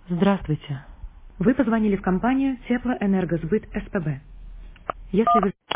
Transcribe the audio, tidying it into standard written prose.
Здравствуйте. Вы позвонили в компанию Теплоэнергосбыт СПБ. Если вы